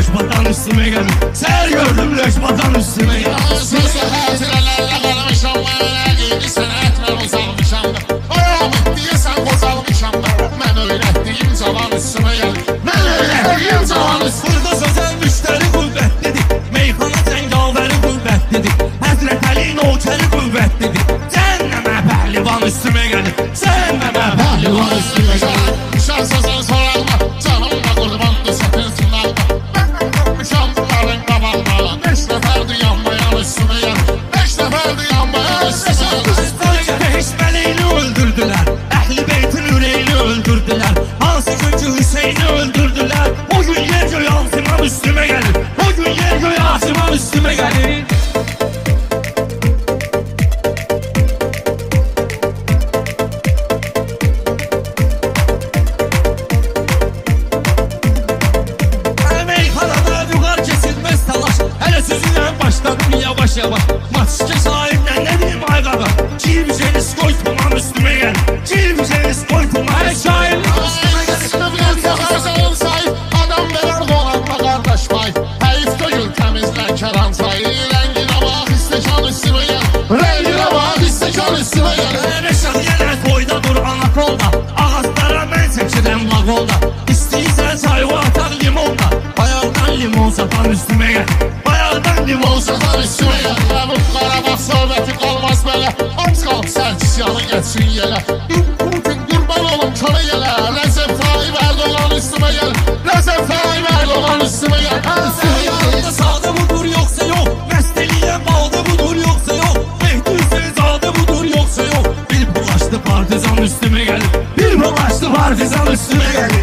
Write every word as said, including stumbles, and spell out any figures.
loşmadan üstüme geldi. Ser gördüm loşmadan üstüme geldi. Sözü hatıralarla kalmışam ben, giydi senetler uzalmışam da. Ayağım ettiye sen bozalmışam da. Ben öğrettiğim zaman üstüme geldi. Ben öğrettiğim zaman üstüme geldi. Burada sözel müşteri kuvvetlidir. Meyxana cəngavəri qüvvətlidir. Həzrət Əliyin oçəri qüvvətlidir. Cəhənnəmə pəhlivan üstümə gəlir. Cəhənnəmə pəhlivan üstümə gəlir. Şan sözün sorarma, canımla qurbandı sətin sınarma. Ben kalmışam bunların qabağına. Beş nəfərdi yanmayan üstüme geldi. Beş nəfərdi yanmayan üstüme geldi. Beş məleyini öldürdülər. Əhl-i beytin ürəyini öldürdülər. Hansı günkü Hüseyni öldürdülər. O gün yer göy altıman üstümə gəlir. O gün yer göy altıman üstümə gəlir. Meyxanada vüqar kesilməz talaş. Hələ sözünə başladım yavaş yavaş. Matışka sahibdən nə deyim ay qaba. Cilviceniz koy tuman üstüme gel. Cilviceniz koy tuman üstüme gel. Adam verir dolanma kardeş pay. Heyif değil temizlen keran sayı. Rengine bak istekan üstüme gel. Rengine bak istekan üstüme gel. Reşat yenə toyda dur anakolda. Ağızlara mən çəkirəm vaqolda. İstəyirsən çayı atar limonda. Bayaqdan limon satan üstüme gel. Bayaqdan limon satan üstüme gel. Bu qarabağ söhbəti qalmaz belə. Az qalb sən çisyanın geçsin yelə. Putin qurban olum kölə yelə. Rəzəb Tayyip Erdoğan üstüme gel. Rəzəb Tayyip Erdoğan üstüme gel. Yanında sağda budur yoksa yok. Mesteliyen balda budur yoksa yok. Mehdi Hüseyin sağda budur yoksa yok. Bir bulaştı partizan üstüme geldi. Bir bulaştı partizan üstüme geldi.